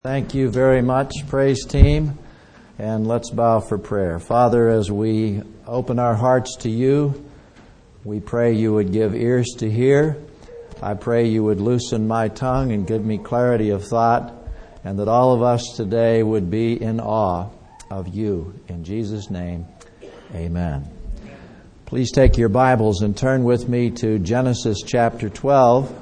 Thank you very much, praise team, and let's bow for prayer. Father, as we open our hearts to you, we pray you would give ears to hear. I pray you would loosen my tongue and give me clarity of thought, and that all of us today would be in awe of you. In Jesus' name, amen. Please take your Bibles and turn with me to Genesis chapter 12.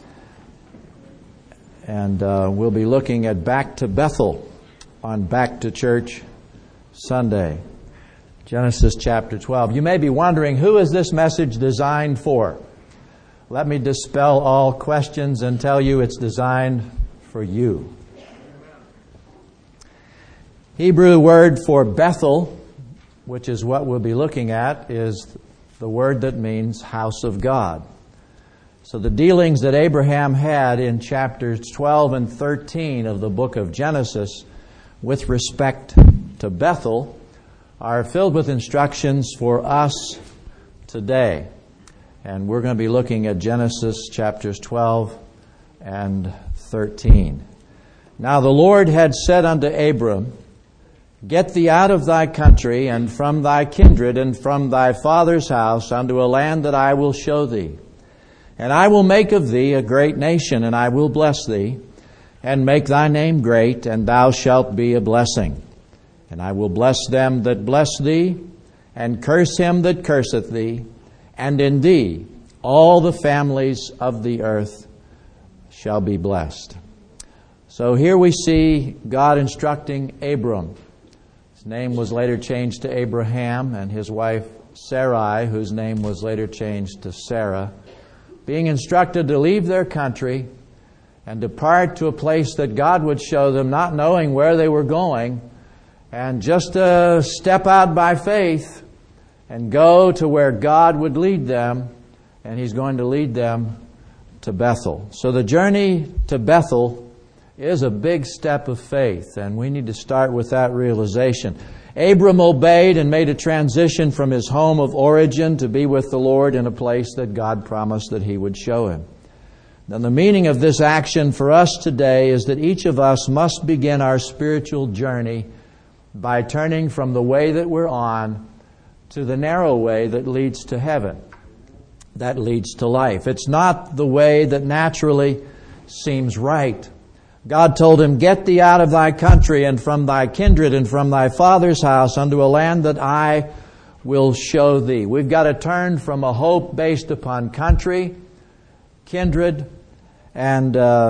And we'll be looking at Back to Bethel on Back to Church Sunday. Genesis chapter 12. You may be wondering, who is this message designed for? Let me dispel all questions and tell you it's designed for you. Hebrew word for Bethel, which is what we'll be looking at, is the word that means house of God. So the dealings that Abraham had in chapters 12 and 13 of the book of Genesis with respect to Bethel are filled with instructions for us today. And we're going to be looking at Genesis chapters 12 and 13. Now the Lord had said unto Abram, Get thee out of thy country and from thy kindred and from thy father's house unto a land that I will show thee. And I will make of thee a great nation, and I will bless thee, and make thy name great, and thou shalt be a blessing. And I will bless them that bless thee, and curse him that curseth thee, and in thee all the families of the earth shall be blessed. So here we see God instructing Abram. His name was later changed to Abraham, and his wife Sarai, whose name was later changed to Sarah, being instructed to leave their country and depart to a place that God would show them, not knowing where they were going, and just step out by faith and go to where God would lead them, and He's going to lead them to Bethel. So the journey to Bethel is a big step of faith, and we need to start with that realization. Abram obeyed and made a transition from his home of origin to be with the Lord in a place that God promised that He would show him. Now, the meaning of this action for us today is that each of us must begin our spiritual journey by turning from the way that we're on to the narrow way that leads to heaven, that leads to life. It's not the way that naturally seems right. God told him, Get thee out of thy country and from thy kindred and from thy father's house unto a land that I will show thee. We've got to turn from a hope based upon country, kindred, and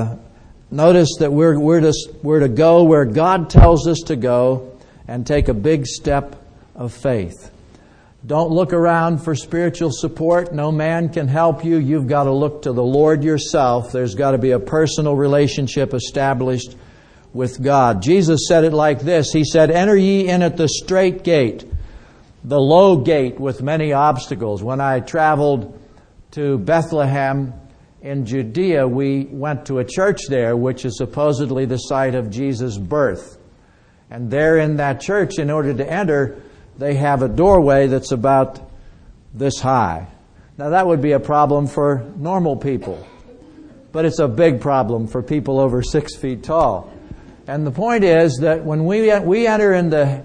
notice that we're to go where God tells us to go and take a big step of faith. Don't look around for spiritual support. No man can help you. You've got to look to the Lord yourself. There's got to be a personal relationship established with God. Jesus said it like this. He said, Enter ye in at the strait gate, the low gate with many obstacles. When I traveled to Bethlehem in Judea, we went to a church there, which is supposedly the site of Jesus' birth. And there in that church, in order to enter, they have a doorway that's about this high. Now that would be a problem for normal people, but it's a big problem for people over 6 feet tall. And the point is that when we enter into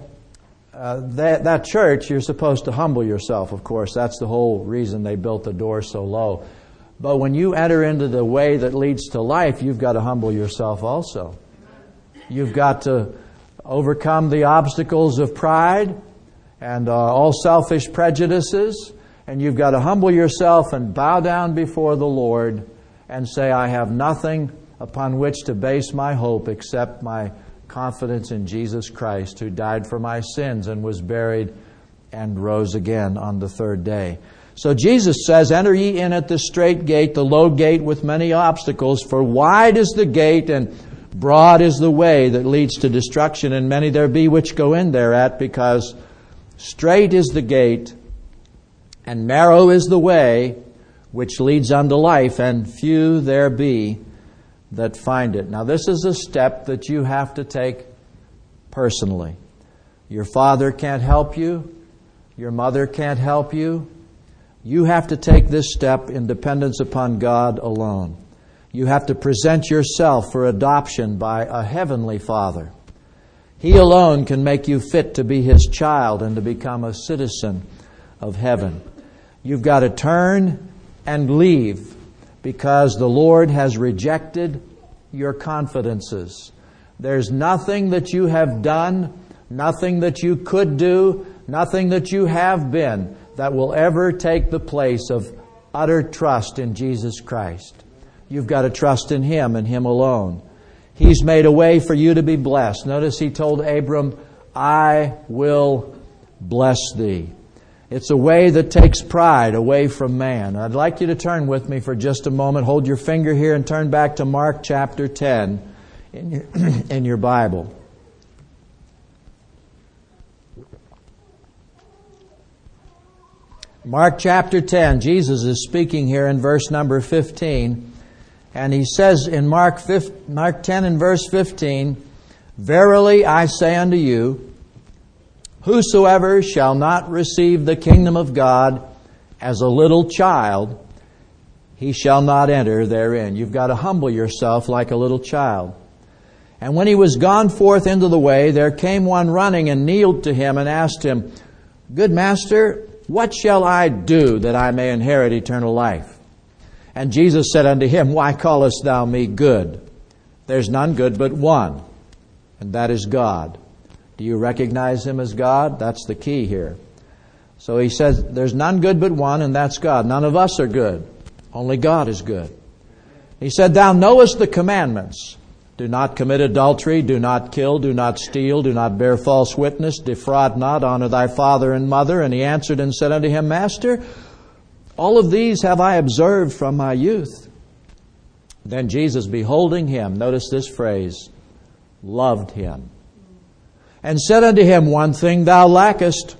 that church, you're supposed to humble yourself, of course. That's the whole reason they built the door so low. But when you enter into the way that leads to life, you've got to humble yourself also. You've got to overcome the obstacles of pride and all selfish prejudices, and you've got to humble yourself and bow down before the Lord and say, I have nothing upon which to base my hope except my confidence in Jesus Christ, who died for my sins and was buried and rose again on the third day. So Jesus says, Enter ye in at the strait gate, the low gate with many obstacles, for wide is the gate and broad is the way that leads to destruction, and many there be which go in thereat, because strait is the gate, and narrow is the way which leads unto life, and few there be that find it. Now this is a step that you have to take personally. Your father can't help you. Your mother can't help you. You have to take this step in dependence upon God alone. You have to present yourself for adoption by a heavenly Father. He alone can make you fit to be His child and to become a citizen of heaven. You've got to turn and leave because the Lord has rejected your confidences. There's nothing that you have done, nothing that you could do, nothing that you have been that will ever take the place of utter trust in Jesus Christ. You've got to trust in Him and Him alone. He's made a way for you to be blessed. Notice He told Abram, I will bless thee. It's a way that takes pride away from man. I'd like you to turn with me for just a moment. Hold your finger here and turn back to Mark chapter 10 in your Bible. Mark chapter 10, Jesus is speaking here in verse number 15. And He says in Mark 10 and verse 15, Verily I say unto you, whosoever shall not receive the kingdom of God as a little child, he shall not enter therein. You've got to humble yourself like a little child. And when He was gone forth into the way, there came one running and kneeled to Him and asked Him, Good Master, what shall I do that I may inherit eternal life? And Jesus said unto him, Why callest thou me good? There's none good but one, and that is God. Do you recognize Him as God? That's the key here. So He says, there's none good but one, and that's God. None of us are good. Only God is good. He said, Thou knowest the commandments. Do not commit adultery, do not kill, do not steal, do not bear false witness, defraud not, honor thy father and mother. And he answered and said unto him, Master, all of these have I observed from my youth. Then Jesus, beholding him, notice this phrase, loved him, and said unto him, One thing thou lackest.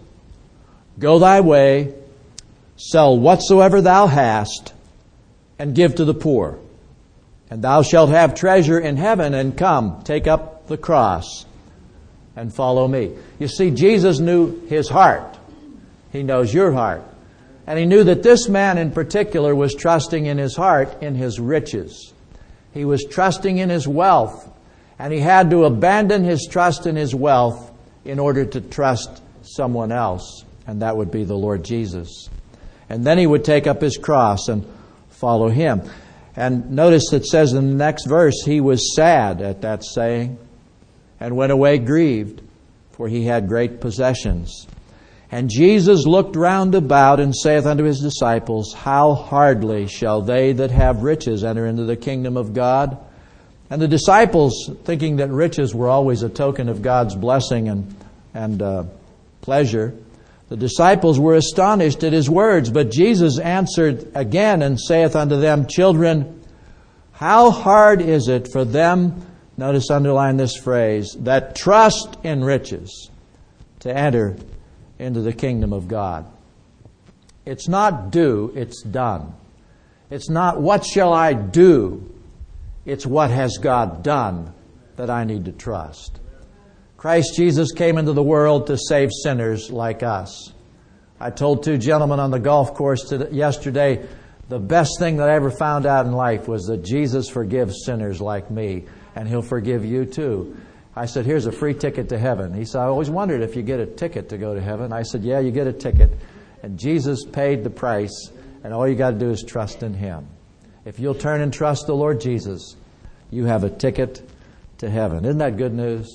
Go thy way, sell whatsoever thou hast, and give to the poor. And thou shalt have treasure in heaven, and come, take up the cross, and follow me. You see, Jesus knew his heart. He knows your heart. And He knew that this man in particular was trusting in his heart in his riches. He was trusting in his wealth. And he had to abandon his trust in his wealth in order to trust someone else. And that would be the Lord Jesus. And then he would take up his cross and follow Him. And notice it says in the next verse, He was sad at that saying and went away grieved, for he had great possessions. And Jesus looked round about and saith unto His disciples, How hardly shall they that have riches enter into the kingdom of God? And the disciples, thinking that riches were always a token of God's blessing and pleasure, the disciples were astonished at His words. But Jesus answered again and saith unto them, Children, how hard is it for them, notice underline this phrase, that trust in riches, to enter into the kingdom of God. It's not do, it's done. It's not what shall I do, it's what has God done that I need to trust. Christ Jesus came into the world to save sinners like us. I told two gentlemen on the golf course yesterday, the best thing that I ever found out in life was that Jesus forgives sinners like me, and He'll forgive you too. I said, here's a free ticket to heaven. He said, I always wondered if you get a ticket to go to heaven. I said, yeah, you get a ticket. And Jesus paid the price, and all you got to do is trust in Him. If you'll turn and trust the Lord Jesus, you have a ticket to heaven. Isn't that good news?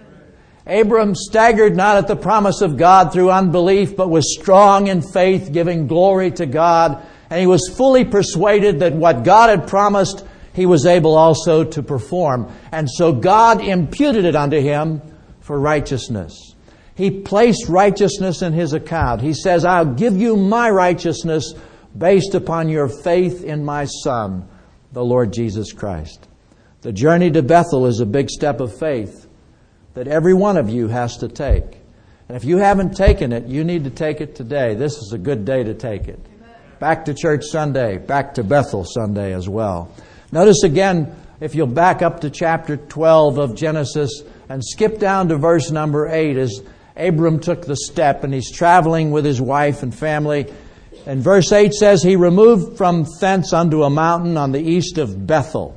Abram staggered not at the promise of God through unbelief, but was strong in faith, giving glory to God. And he was fully persuaded that what God had promised, He was able also to perform. And so God imputed it unto him for righteousness. He placed righteousness in his account. He says, I'll give you my righteousness based upon your faith in my Son, the Lord Jesus Christ. The journey to Bethel is a big step of faith that every one of you has to take. And if you haven't taken it, you need to take it today. This is a good day to take it. Back to church Sunday, back to Bethel Sunday as well. Notice again, if you'll back up to chapter 12 of Genesis and skip down to verse number 8, as Abram took the step and he's traveling with his wife and family, And verse 8 says, he removed from thence unto a mountain on the east of Bethel,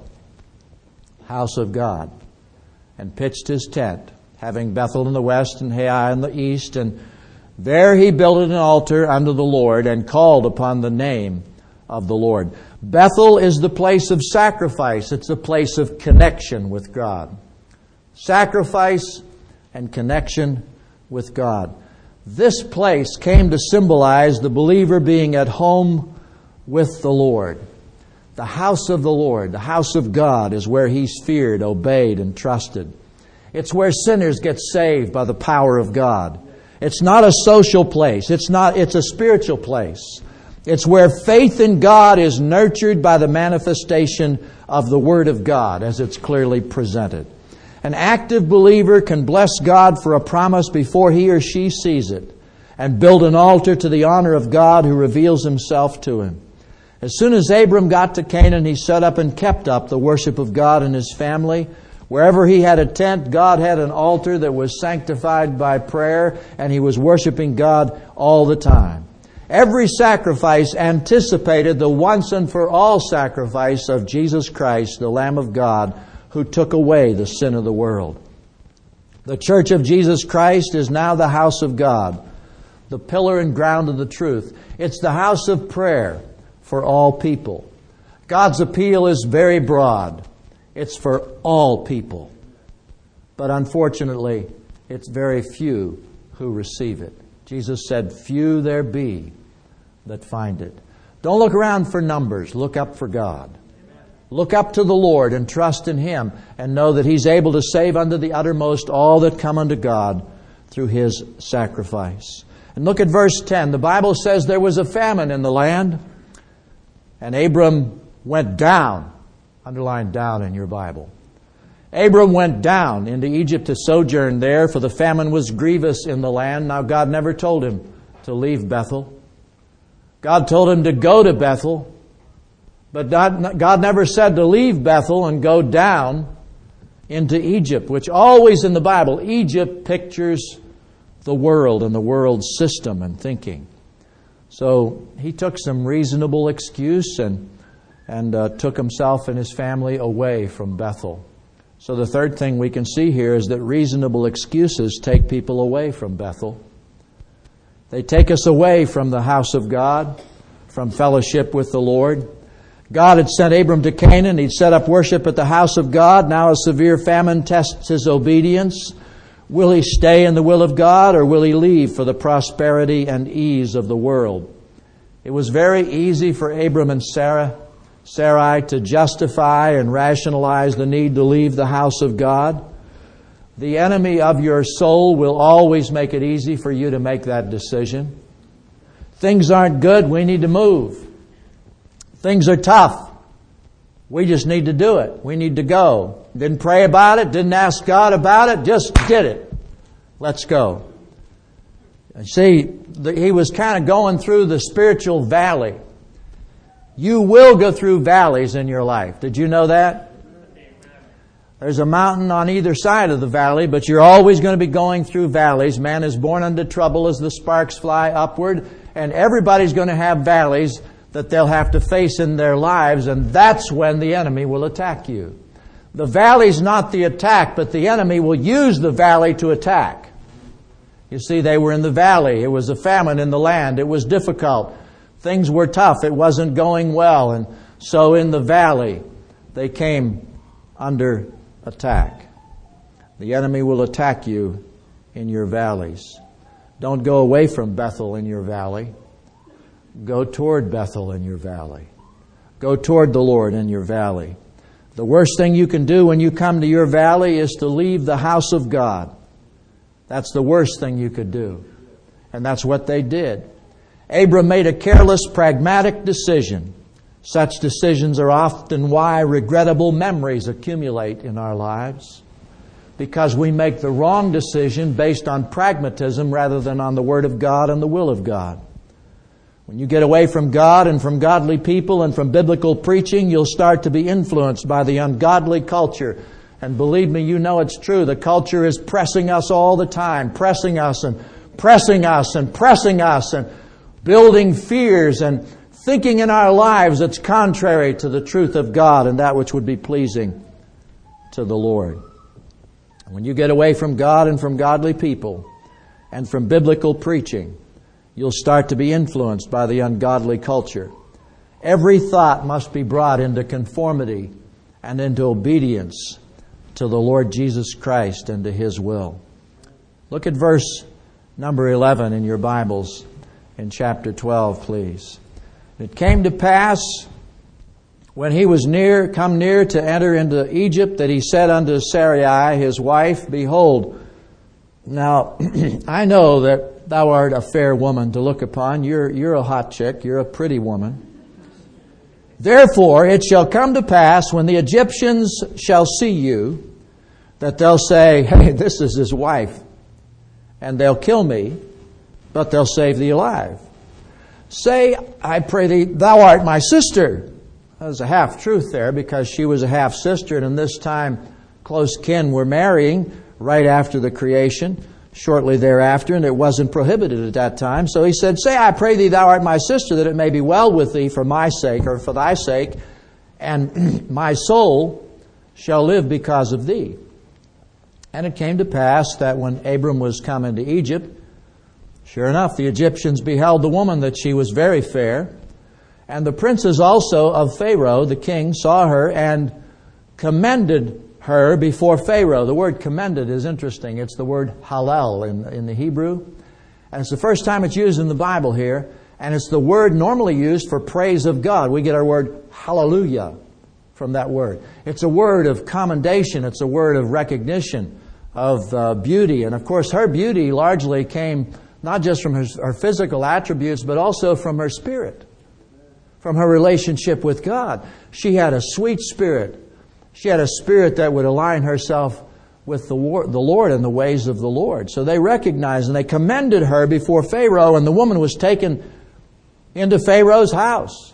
house of God, and pitched his tent, having Bethel in the west and Hai in the east. And there he built an altar unto the Lord and called upon the name of the Lord. Bethel is the place of sacrifice. It's a place of connection with God. Sacrifice and connection with God. This place came to symbolize the believer being at home with the Lord. The house of the Lord, the house of God, is where He's feared, obeyed, and trusted. It's where sinners get saved by the power of God. It's not a social place. It's a spiritual place. It's where faith in God is nurtured by the manifestation of the Word of God as it's clearly presented. An active believer can bless God for a promise before he or she sees it and build an altar to the honor of God who reveals Himself to him. As soon as Abram got to Canaan, he set up and kept up the worship of God and his family. Wherever he had a tent, God had an altar that was sanctified by prayer, and he was worshiping God all the time. Every sacrifice anticipated the once and for all sacrifice of Jesus Christ, the Lamb of God, who took away the sin of the world. The Church of Jesus Christ is now the house of God, the pillar and ground of the truth. It's the house of prayer for all people. God's appeal is very broad. It's for all people. But unfortunately, it's very few who receive it. Jesus said, few there be that find it. Don't look around for numbers. Look up for God. Look up to the Lord and trust in Him and know that He's able to save unto the uttermost all that come unto God through His sacrifice. And look at verse 10. The Bible says there was a famine in the land, and Abram went down. Underline down in your Bible. Abram went down into Egypt to sojourn there, for the famine was grievous in the land. Now God never told him to leave Bethel. God told him to go to Bethel. But God never said to leave Bethel and go down into Egypt, which always in the Bible, Egypt pictures the world and the world's system and thinking. So he took some reasonable excuse and took himself and his family away from Bethel. So the third thing we can see here is that reasonable excuses take people away from Bethel. They take us away from the house of God, from fellowship with the Lord. God had sent Abram to Canaan. He'd set up worship at the house of God. Now a severe famine tests his obedience. Will he stay in the will of God, or will he leave for the prosperity and ease of the world? It was very easy for Abram and Sarai to justify and rationalize the need to leave the house of God. The enemy of your soul will always make it easy for you to make that decision. Things aren't good, we need to move. Things are tough. We just need to do it. We need to go. Didn't pray about it, didn't ask God about it, just did it. Let's go. See, he was kind of going through the spiritual valley. You will go through valleys in your life. Did you know that? There's a mountain on either side of the valley, but you're always going to be going through valleys. Man is born unto trouble as the sparks fly upward, and everybody's going to have valleys that they'll have to face in their lives, and that's when the enemy will attack you. The valley's not the attack, but the enemy will use the valley to attack. You see, they were in the valley. It was a famine in the land. It was difficult. Things were tough. It wasn't going well. And so in the valley, they came under attack. The enemy will attack you in your valleys. Don't go away from Bethel in your valley. Go toward Bethel in your valley. Go toward the Lord in your valley. The worst thing you can do when you come to your valley is to leave the house of God. That's the worst thing you could do. And that's what they did. Abram made a careless, pragmatic decision. Such decisions are often why regrettable memories accumulate in our lives. Because we make the wrong decision based on pragmatism rather than on the Word of God and the will of God. When you get away from God and from godly people and from biblical preaching, you'll start to be influenced by the ungodly culture. And believe me, you know it's true. The culture is pressing us all the time, pressing us and pressing us and pressing us. And building fears and thinking in our lives that's contrary to the truth of God and that which would be pleasing to the Lord. When you get away from God and from godly people and from biblical preaching, you'll start to be influenced by the ungodly culture. Every thought must be brought into conformity and into obedience to the Lord Jesus Christ and to His will. Look at verse number 11 in your Bibles in chapter 12, please. It came to pass when he was come near to enter into Egypt, that he said unto Sarai his wife, Behold, now I know that thou art a fair woman to look upon. You're a hot chick. You're a pretty woman. Therefore it shall come to pass when the Egyptians shall see you, that they'll say, Hey, this is his wife. And they'll kill me, but they'll save thee alive. Say, I pray thee, thou art my sister. There's a half-truth there, because she was a half-sister, and in this time close kin were marrying right after the creation, shortly thereafter, and it wasn't prohibited at that time. So he said, Say, I pray thee, thou art my sister, that it may be well with thee for my sake, or for thy sake, and my soul shall live because of thee. And it came to pass that when Abram was come into Egypt, sure enough, the Egyptians beheld the woman, that she was very fair. And the princes also of Pharaoh, the king, saw her and commended her before Pharaoh. The word commended is interesting. It's the word halal in the Hebrew. And it's the first time it's used in the Bible here. And it's the word normally used for praise of God. We get our word hallelujah from that word. It's a word of commendation. It's a word of recognition of beauty. And of course, her beauty largely came not just from her physical attributes, but also from her spirit, from her relationship with God. She had a sweet spirit. She had a spirit that would align herself with the Lord and the ways of the Lord. So they recognized and they commended her before Pharaoh, and the woman was taken into Pharaoh's house.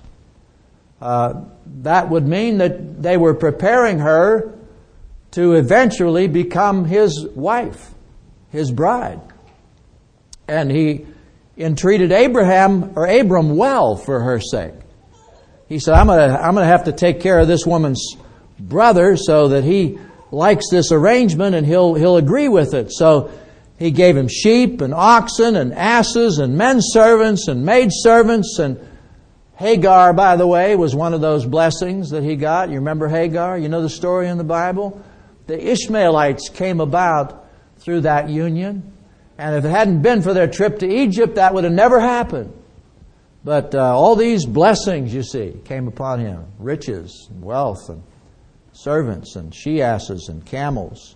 That would mean that they were preparing her to eventually become his wife, his bride. And he entreated Abram well for her sake. He said, I'm going to have to take care of this woman's brother so that he likes this arrangement and he'll agree with it. So he gave him sheep and oxen and asses and men servants and maid servants. And Hagar, by the way, was one of those blessings that he got. You remember Hagar? You know the story in the Bible? The Ishmaelites came about through that union. And if it hadn't been for their trip to Egypt, that would have never happened. But all these blessings, you see, came upon him. Riches and wealth and servants and she-asses and camels.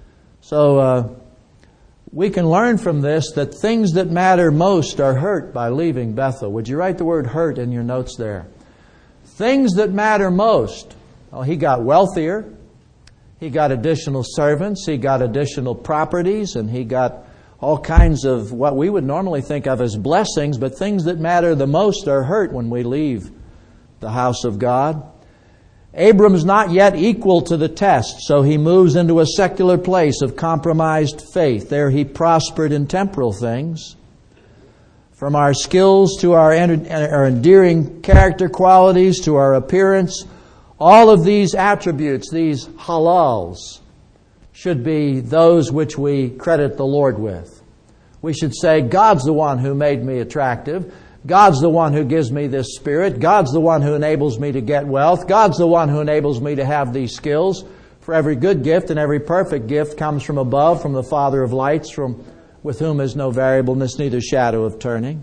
So we can learn from this that things that matter most are hurt by leaving Bethel. Would you write the word hurt in your notes there? Things that matter most. Oh, he got wealthier. He got additional servants. He got additional properties. And he got all kinds of what we would normally think of as blessings, but things that matter the most are hurt when we leave the house of God. Abram's not yet equal to the test, so he moves into a secular place of compromised faith. There he prospered in temporal things. From our skills to our endearing character qualities to our appearance, all of these attributes, these halals, should be those which we credit the Lord with. We should say, God's the one who made me attractive. God's the one who gives me this spirit. God's the one who enables me to get wealth. God's the one who enables me to have these skills. For every good gift and every perfect gift comes from above, from the Father of lights, with whom is no variableness, neither shadow of turning.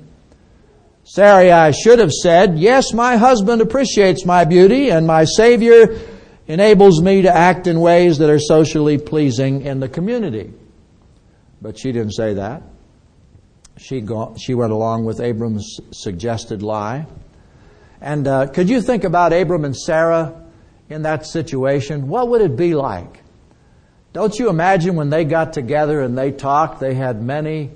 Sarai should have said, yes, my husband appreciates my beauty, and my Savior enables me to act in ways that are socially pleasing in the community. But she didn't say that. She went along with Abram's suggested lie. And could you think about Abram and Sarah in that situation? What would it be like? Don't you imagine when they got together and they talked, they had many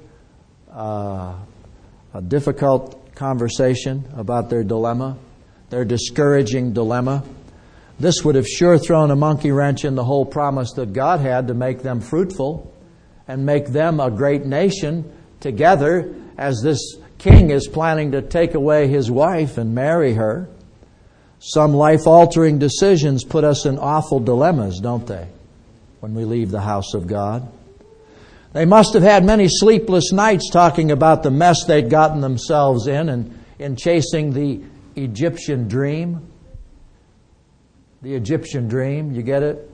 a difficult conversation about their dilemma, their discouraging dilemma. This would have sure thrown a monkey wrench in the whole promise that God had to make them fruitful and make them a great nation together as this king is planning to take away his wife and marry her. Some life-altering decisions put us in awful dilemmas, don't they, when we leave the house of God? They must have had many sleepless nights talking about the mess they'd gotten themselves in and in chasing the Egyptian dream. The Egyptian dream, you get it?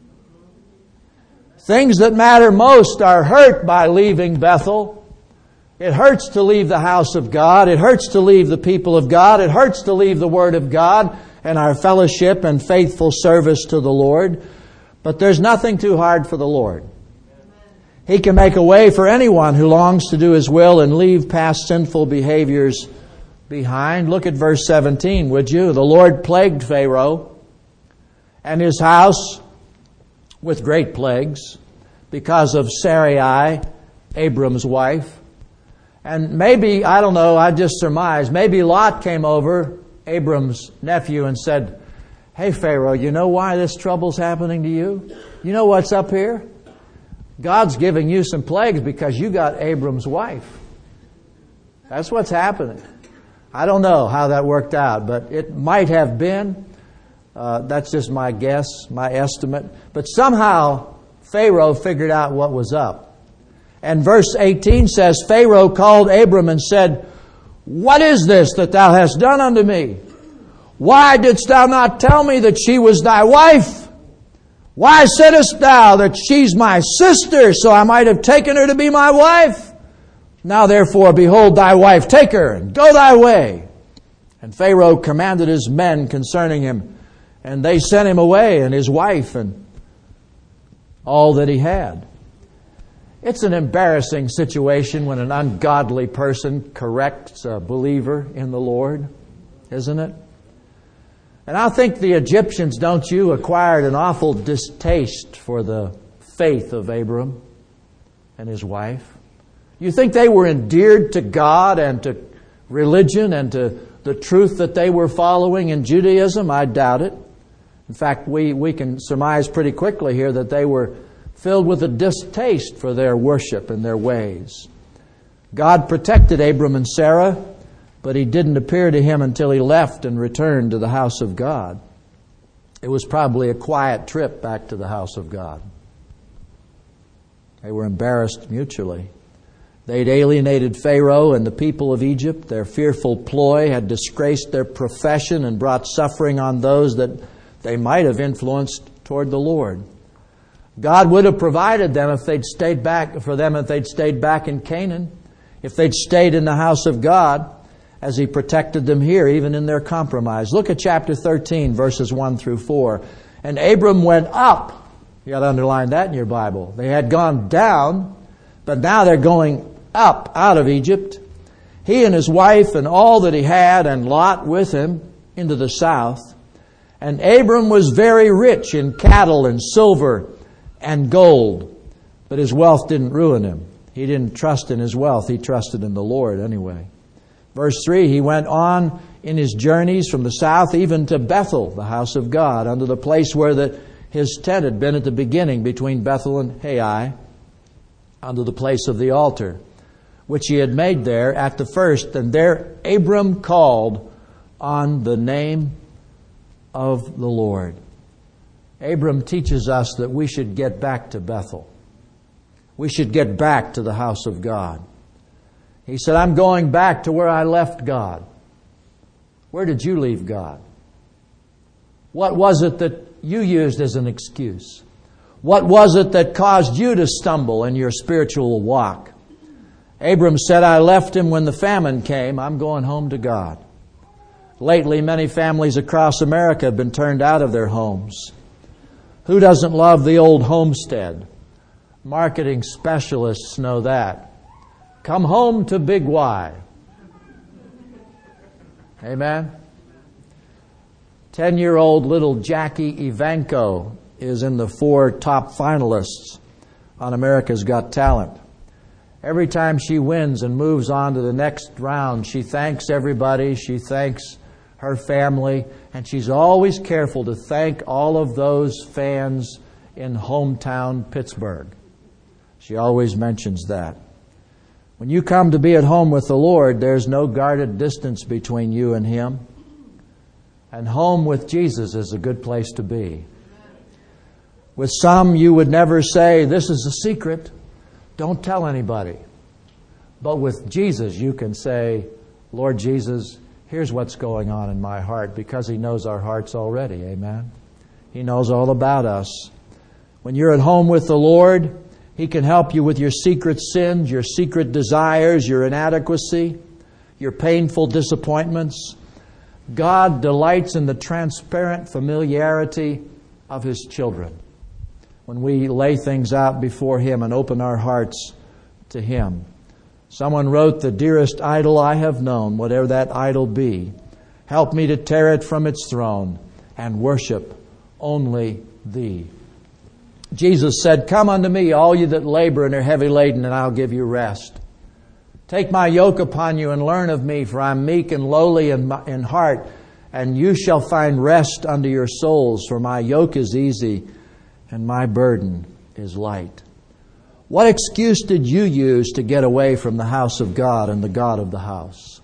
Things that matter most are hurt by leaving Bethel. It hurts to leave the house of God. It hurts to leave the people of God. It hurts to leave the Word of God and our fellowship and faithful service to the Lord. But there's nothing too hard for the Lord. He can make a way for anyone who longs to do His will and leave past sinful behaviors behind. Look at verse 17, would you? The Lord plagued Pharaoh and his house with great plagues because of Sarai, Abram's wife. And maybe, I don't know, I just surmise, maybe Lot came over, Abram's nephew, and said, "Hey Pharaoh, you know why this trouble's happening to you? You know what's up here? God's giving you some plagues because you got Abram's wife. That's what's happening." I don't know how that worked out, but it might have been. That's just my guess, my estimate. But somehow Pharaoh figured out what was up. And verse 18 says, Pharaoh called Abram and said, "What is this that thou hast done unto me? Why didst thou not tell me that she was thy wife? Why saidst thou that she's my sister, so I might have taken her to be my wife? Now therefore, behold thy wife, take her, and go thy way." And Pharaoh commanded his men concerning him, and they sent him away, and his wife, and all that he had. It's an embarrassing situation when an ungodly person corrects a believer in the Lord, isn't it? And I think the Egyptians, don't you, acquired an awful distaste for the faith of Abram and his wife. You think they were endeared to God and to religion and to the truth that they were following in Judaism? I doubt it. In fact, we can surmise pretty quickly here that they were filled with a distaste for their worship and their ways. God protected Abram and Sarah, but He didn't appear to him until he left and returned to the house of God. It was probably a quiet trip back to the house of God. They were embarrassed mutually. They'd alienated Pharaoh and the people of Egypt. Their fearful ploy had disgraced their profession and brought suffering on those that they might have influenced toward the Lord. God would have provided them if they'd stayed back in Canaan, if they'd stayed in the house of God, as He protected them here, even in their compromise. Look at chapter 13, verses 1 through 4. And Abram went up. You got to underline that in your Bible. They had gone down, but now they're going up out of Egypt. He and his wife and all that he had, and Lot with him, into the south. And Abram was very rich in cattle and silver and gold, but his wealth didn't ruin him. He didn't trust in his wealth. He trusted in the Lord anyway. Verse 3, he went on in his journeys from the south even to Bethel, the house of God, unto the place where his tent had been at the beginning between Bethel and Hai, unto the place of the altar, which he had made there at the first. And there Abram called on the name of the Lord. Abram teaches us that we should get back to Bethel. We should get back to the house of God. He said, "I'm going back to where I left God." Where did you leave God? What was it that you used as an excuse? What was it that caused you to stumble in your spiritual walk? Abram said, "I left Him when the famine came. I'm going home to God." Lately, many families across America have been turned out of their homes. Who doesn't love the old homestead? Marketing specialists know that. Come home to Big Y. Amen? 10-year-old little Jackie Evanko is in the 4 top finalists on America's Got Talent. Every time she wins and moves on to the next round, she thanks everybody. She thanks her family, and she's always careful to thank all of those fans in hometown Pittsburgh. She always mentions that. When you come to be at home with the Lord, there's no guarded distance between you and Him. And home with Jesus is a good place to be. With some, you would never say, this is a secret. Don't tell anybody. But with Jesus, you can say, Lord Jesus, here's what's going on in my heart, because He knows our hearts already. Amen? He knows all about us. When you're at home with the Lord, He can help you with your secret sins, your secret desires, your inadequacy, your painful disappointments. God delights in the transparent familiarity of His children. When we lay things out before Him and open our hearts to Him. Someone wrote, the dearest idol I have known, whatever that idol be, help me to tear it from its throne and worship only Thee. Jesus said, come unto me, all you that labor and are heavy laden, and I'll give you rest. Take my yoke upon you and learn of me, for I'm meek and lowly in heart, and you shall find rest unto your souls, for my yoke is easy and my burden is light. What excuse did you use to get away from the house of God and the God of the house?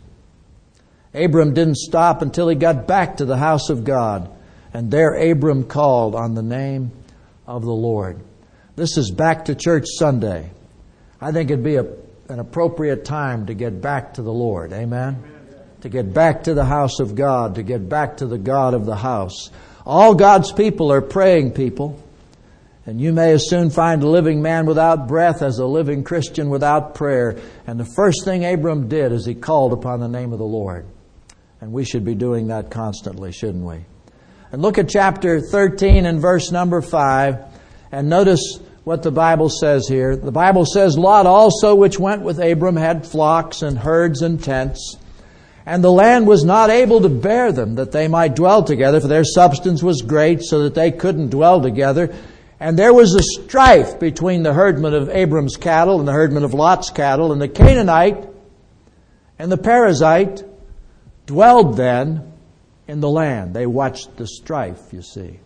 Abram didn't stop until he got back to the house of God, and there Abram called on the name of the Lord. This is Back to Church Sunday. I think it'd be an appropriate time to get back to the Lord. Amen? To get back to the house of God, to get back to the God of the house. All God's people are praying people. And you may as soon find a living man without breath as a living Christian without prayer. And the first thing Abram did is he called upon the name of the Lord. And we should be doing that constantly, shouldn't we? And look at chapter 13 and verse number 5. And notice what the Bible says here. The Bible says, Lot also, which went with Abram, had flocks and herds and tents. And the land was not able to bear them, that they might dwell together, for their substance was great, so that they couldn't dwell together. And there was a strife between the herdmen of Abram's cattle and the herdmen of Lot's cattle. And the Canaanite and the Perizzite dwelled then in the land. They watched the strife, you see.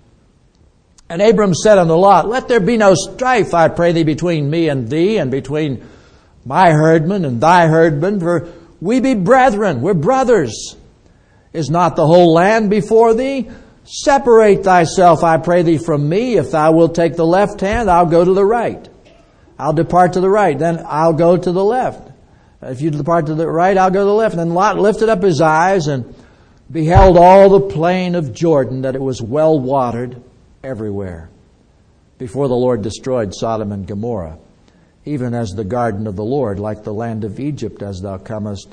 And Abram said unto Lot, let there be no strife, I pray thee, between me and thee, and between my herdmen and thy herdmen, for we be brethren, we're brothers. Is not the whole land before thee? Separate thyself, I pray thee, from me. If thou wilt take the left hand, I'll go to the right. I'll depart to the right, then I'll go to the left. If you depart to the right, I'll go to the left. And then Lot lifted up his eyes and beheld all the plain of Jordan, that it was well watered everywhere, before the Lord destroyed Sodom and Gomorrah, even as the garden of the Lord, like the land of Egypt, as thou comest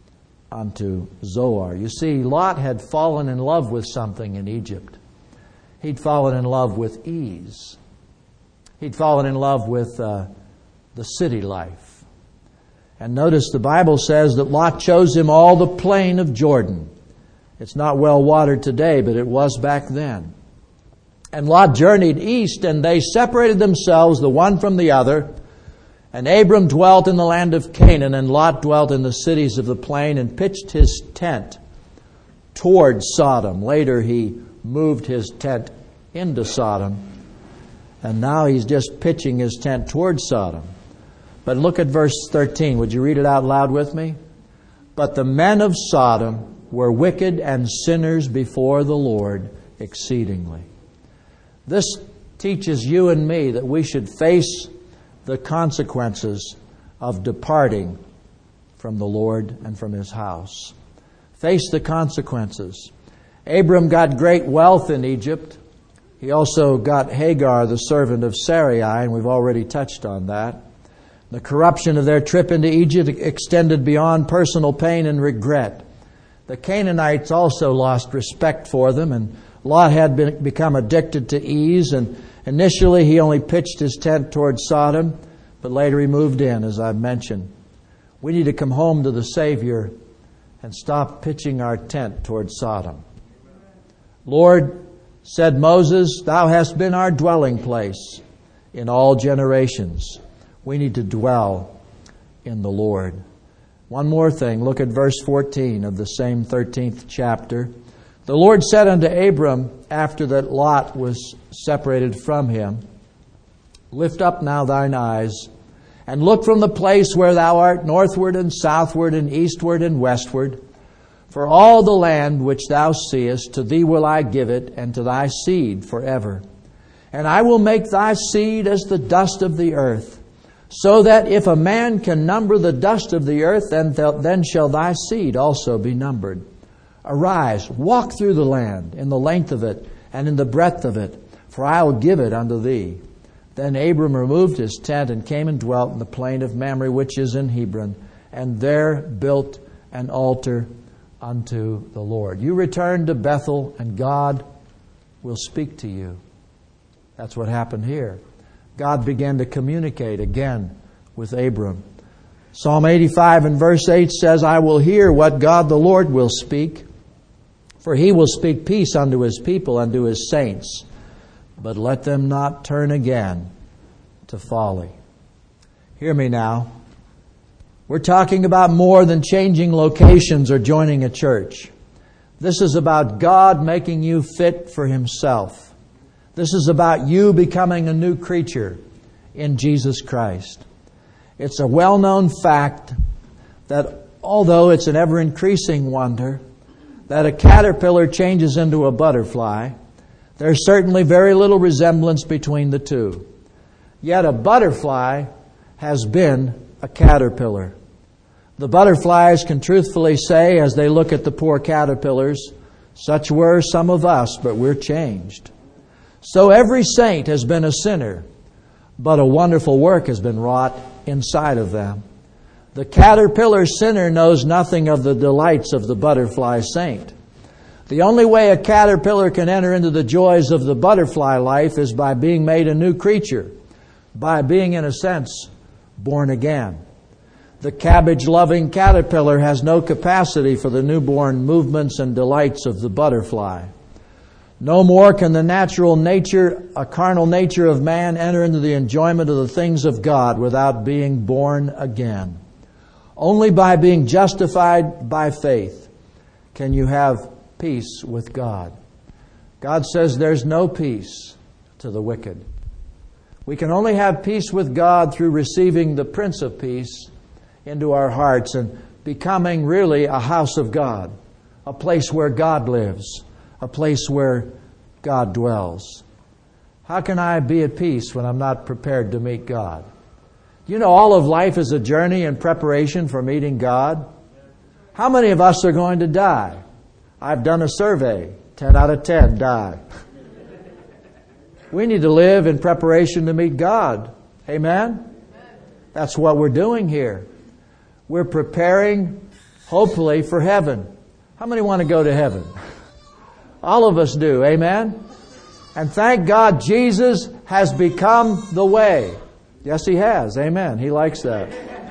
unto Zoar. You see, Lot had fallen in love with something in Egypt. He'd fallen in love with ease. He'd fallen in love with the city life. And notice the Bible says that Lot chose him all the plain of Jordan. It's not well watered today, but it was back then. And Lot journeyed east, and they separated themselves, the one from the other. And Abram dwelt in the land of Canaan, and Lot dwelt in the cities of the plain, and pitched his tent toward Sodom. Later he moved his tent into Sodom, and now he's just pitching his tent toward Sodom. But look at verse 13. Would you read it out loud with me? But the men of Sodom were wicked and sinners before the Lord exceedingly. This teaches you and me that we should face the consequences of departing from the Lord and from His house. Face the consequences. Abram got great wealth in Egypt. He also got Hagar, the servant of Sarai, and we've already touched on that. The corruption of their trip into Egypt extended beyond personal pain and regret. The Canaanites also lost respect for them, and Lot had become addicted to ease, and initially he only pitched his tent toward Sodom, but later he moved in, as I've mentioned. We need to come home to the Savior and stop pitching our tent toward Sodom. Lord, said Moses, thou hast been our dwelling place in all generations. We need to dwell in the Lord. One more thing. Look at verse 14 of the same 13th chapter. The Lord said unto Abram, after that Lot was separated from him, lift up now thine eyes, and look from the place where thou art northward and southward and eastward and westward. For all the land which thou seest, to thee will I give it, and to thy seed forever. And I will make thy seed as the dust of the earth, so that if a man can number the dust of the earth, then shall thy seed also be numbered. Arise, walk through the land, in the length of it, and in the breadth of it, for I will give it unto thee. Then Abram removed his tent, and came and dwelt in the plain of Mamre, which is in Hebron, and there built an altar unto the Lord. You return to Bethel, and God will speak to you. That's what happened here. God began to communicate again with Abram. Psalm 85 and verse 8 says, I will hear what God the Lord will speak, for he will speak peace unto his people, unto his saints. But let them not turn again to folly. Hear me now. We're talking about more than changing locations or joining a church. This is about God making you fit for Himself. This is about you becoming a new creature in Jesus Christ. It's a well-known fact that although it's an ever-increasing wonder that a caterpillar changes into a butterfly, there's certainly very little resemblance between the two. Yet a butterfly has been a caterpillar. The butterflies can truthfully say, as they look at the poor caterpillars, such were some of us, but we're changed. So every saint has been a sinner, but a wonderful work has been wrought inside of them. The caterpillar sinner knows nothing of the delights of the butterfly saint. The only way a caterpillar can enter into the joys of the butterfly life is by being made a new creature, by being, in a sense, born again. The cabbage-loving caterpillar has no capacity for the newborn movements and delights of the butterfly. No more can the natural nature, a carnal nature of man enter into the enjoyment of the things of God without being born again. Only by being justified by faith can you have peace with God. God says there's no peace to the wicked. We can only have peace with God through receiving the Prince of Peace into our hearts and becoming really a house of God, a place where God lives, a place where God dwells. How can I be at peace when I'm not prepared to meet God? You know, all of life is a journey in preparation for meeting God. How many of us are going to die? I've done a survey. 10 out of 10 die. We need to live in preparation to meet God. Amen? That's what we're doing here. We're preparing, hopefully, for heaven. How many want to go to heaven? All of us do. Amen? And thank God Jesus has become the way. Yes, He has. Amen. He likes that.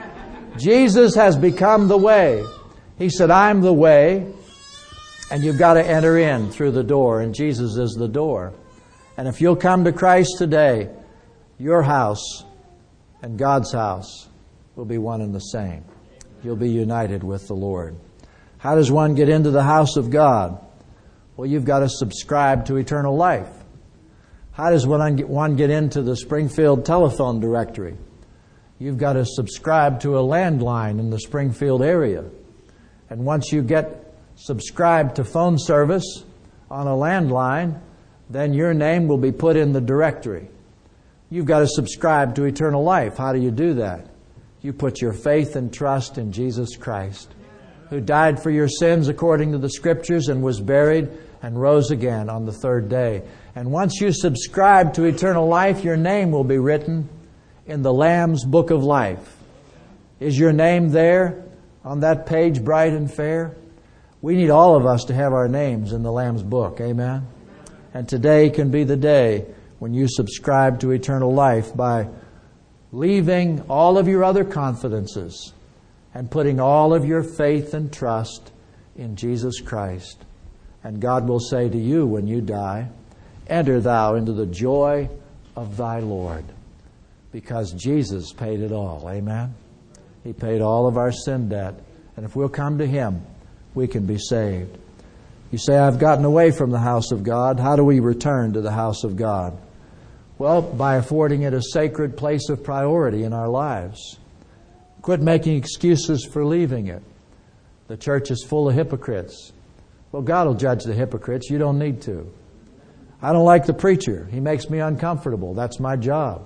Jesus has become the way. He said, I'm the way, and you've got to enter in through the door, and Jesus is the door. And if you'll come to Christ today, your house and God's house will be one and the same. You'll be united with the Lord. How does one get into the house of God? Well, you've got to subscribe to eternal life. How does one get into the Springfield telephone directory? You've got to subscribe to a landline in the Springfield area. And once you get subscribed to phone service on a landline, then your name will be put in the directory. You've got to subscribe to eternal life. How do you do that? You put your faith and trust in Jesus Christ, who died for your sins according to the Scriptures and was buried and rose again on the third day. And once you subscribe to eternal life, your name will be written in the Lamb's Book of Life. Is your name there on that page, bright and fair? We need all of us to have our names in the Lamb's Book. Amen? And today can be the day when you subscribe to eternal life by leaving all of your other confidences and putting all of your faith and trust in Jesus Christ. And God will say to you when you die, enter thou into the joy of thy Lord, because Jesus paid it all. Amen? He paid all of our sin debt. And if we'll come to Him, we can be saved. You say, I've gotten away from the house of God. How do we return to the house of God? Well, by affording it a sacred place of priority in our lives. Quit making excuses for leaving it. The church is full of hypocrites. Well, God will judge the hypocrites. You don't need to. I don't like the preacher. He makes me uncomfortable. That's my job.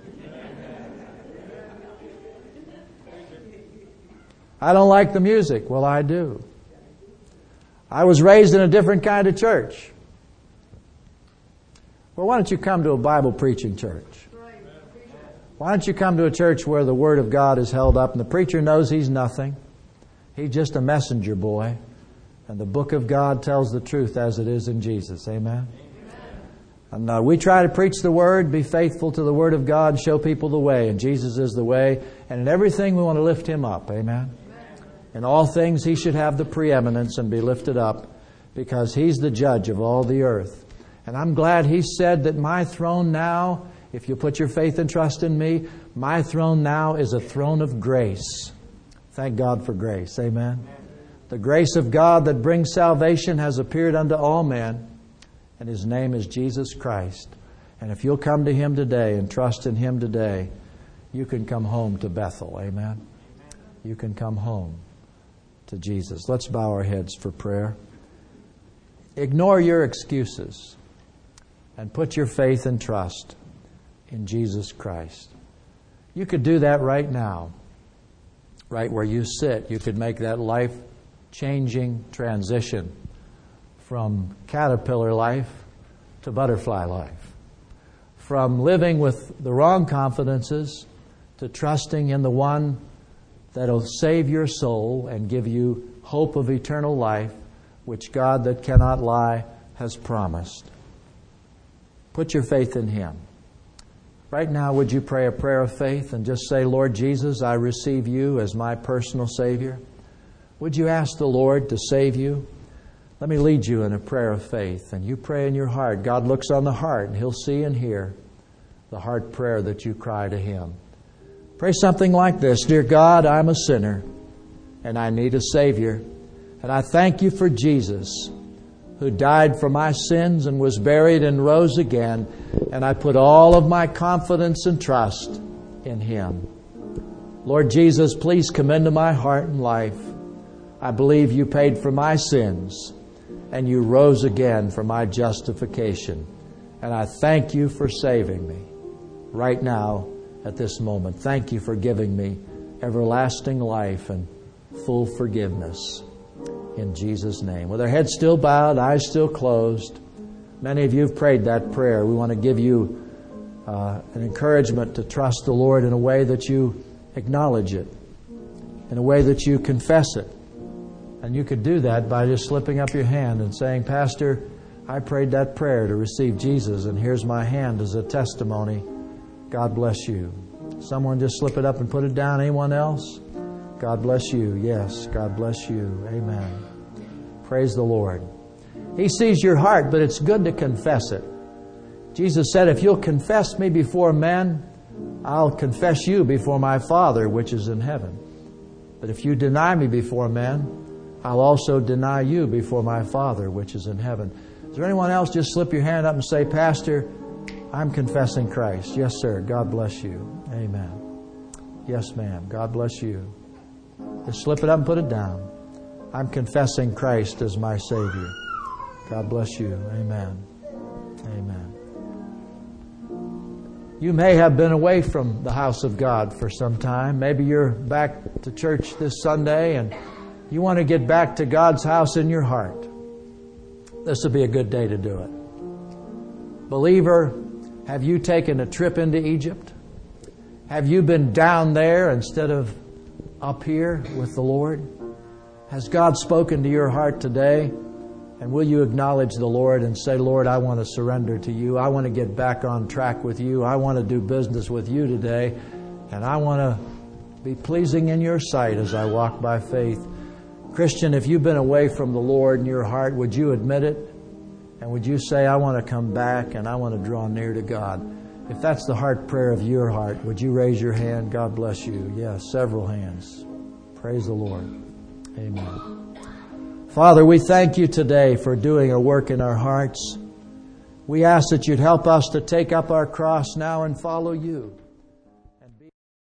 I don't like the music. Well, I do. I was raised in a different kind of church. Well, why don't you come to a Bible preaching church? Why don't you come to a church where the Word of God is held up and the preacher knows he's nothing? He's just a messenger boy. And the book of God tells the truth as it is in Jesus. Amen? And we try to preach the Word, be faithful to the Word of God, show people the way. And Jesus is the way. And in everything we want to lift Him up. Amen? In all things He should have the preeminence and be lifted up because He's the judge of all the earth. And I'm glad He said that my throne now, if you put your faith and trust in me, my throne now is a throne of grace. Thank God for grace. Amen? The grace of God that brings salvation has appeared unto all men, and His name is Jesus Christ. And if you'll come to Him today and trust in Him today, you can come home to Bethel. Amen? You can come home to Jesus. Let's bow our heads for prayer. Ignore your excuses and put your faith and trust in Jesus Christ. You could do that right now, right where you sit. You could make that life-changing transition from caterpillar life to butterfly life, from living with the wrong confidences to trusting in the one that'll save your soul and give you hope of eternal life, which God that cannot lie has promised. Put your faith in Him. Right now, would you pray a prayer of faith and just say, Lord Jesus, I receive You as my personal Savior? Would you ask the Lord to save you? Let me lead you in a prayer of faith. And you pray in your heart. God looks on the heart and He'll see and hear the heart prayer that you cry to Him. Pray something like this. Dear God, I'm a sinner and I need a Savior. And I thank You for Jesus, who died for my sins and was buried and rose again. And I put all of my confidence and trust in Him. Lord Jesus, please come into my heart and life. I believe You paid for my sins and You rose again for my justification. And I thank You for saving me right now at this moment. Thank You for giving me everlasting life and full forgiveness. In Jesus' name. With our heads still bowed, eyes still closed, many of you have prayed that prayer. We want to give you an encouragement to trust the Lord in a way that you acknowledge it, in a way that you confess it. And you could do that by just slipping up your hand and saying, Pastor, I prayed that prayer to receive Jesus, and here's my hand as a testimony. God bless you. Someone just slip it up and put it down. Anyone else? God bless you. Yes, God bless you. Amen. Praise the Lord. He sees your heart, but it's good to confess it. Jesus said, if you'll confess Me before men, I'll confess you before My Father which is in heaven. But if you deny Me before men, I'll also deny you before My Father which is in heaven. Is there anyone else? Just slip your hand up and say, Pastor, I'm confessing Christ. Yes, sir. God bless you. Amen. Yes, ma'am. God bless you. Just slip it up and put it down. I'm confessing Christ as my Savior. God bless you. Amen. Amen. You may have been away from the house of God for some time. Maybe you're back to church this Sunday and you want to get back to God's house in your heart. This would be a good day to do it. Believer, have you taken a trip into Egypt? Have you been down there instead of up here with the Lord? Has God spoken to your heart today? And will you acknowledge the Lord and say, Lord, I want to surrender to You. I want to get back on track with You. I want to do business with You today. And I want to be pleasing in Your sight as I walk by faith. Christian, if you've been away from the Lord in your heart, would you admit it? And would you say, I want to come back and I want to draw near to God? If that's the heart prayer of your heart, would you raise your hand? God bless you. Yes, several hands. Praise the Lord. Amen. Father, we thank You today for doing a work in our hearts. We ask that you'd help us to take up our cross now and follow you.